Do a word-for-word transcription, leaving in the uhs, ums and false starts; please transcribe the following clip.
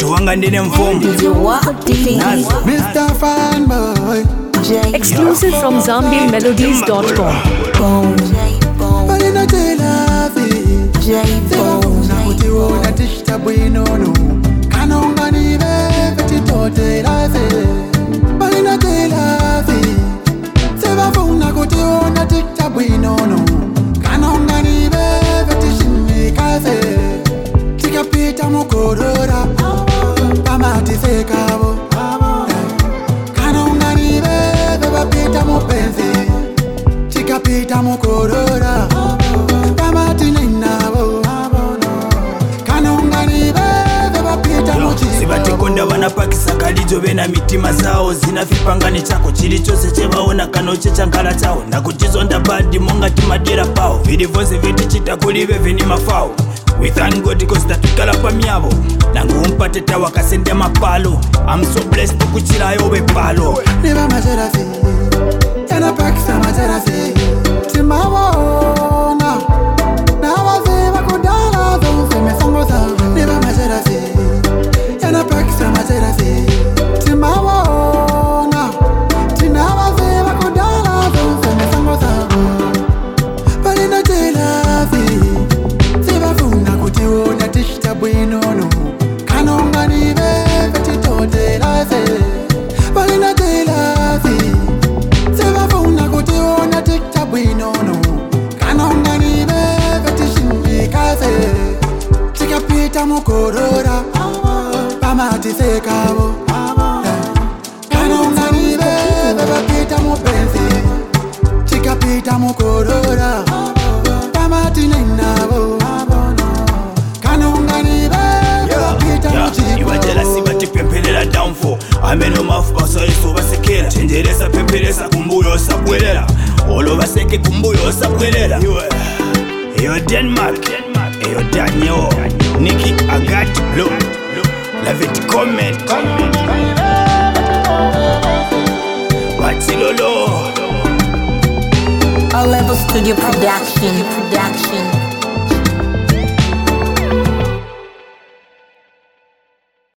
muntu wanga ndine mfumu Mister Fanboy Exclusive from zambian melodies dot com. Balina telafi J-Bone Nakuti wona tishta bwinono Kanonga ni bebe titote lafi Balina telafi Seba funa kuti wona tishta bwinono Kanonga ni bebe tishimi kafe Tikapita mukorora Pamati sekabo Kanonga ni bebe bapita mupenzi Tikapita mukorora Pamati ninabo Kanonga ni bebe bapita muchibo Sibatikonda wanapakisa kalijo bena mitima zao Zinafipangani chako chili chose chevaona kanoche chankala chao Nakutizonda badi monga timadira pao Vidi vonse viti chita kulive vini mafao We thank God cause tatukala pa miavo Nangu umpate tawa kasende mapalo I'm so blessed kuchila yobe palo Niba majerafi Yana pakisa majerafi Timawona Na waziva kudala Zonse mesongoza Niba majerafi Yana pakisa majerafi Timawona Tina waziva kudala Zonse mesongoza Balina jelafi Siva funa kutiwona tishta bwinono Kanonga ni bebe titote laze Balina jelafi Siva funa kutiwona tishta bwinono Kanonga ni bebe tishimbi kaze Tikapita mukorora Pamati sekabo Kanonga ni bebe bapita mupenzi Tikapita mukorora Pamati ninabo Kanonga ni bebe bapita muchibo Iwa jealousy bati pempelela downfall Ameno mafu baso yesu basekela Chenjeresa pemperesa kumbuyo sabwelela Olo baseke kumbuyo sabwelela Eyo Denmark Eyo Daniel Nikki Agati Blue Love it comment Watilolo All Level Studio Production Production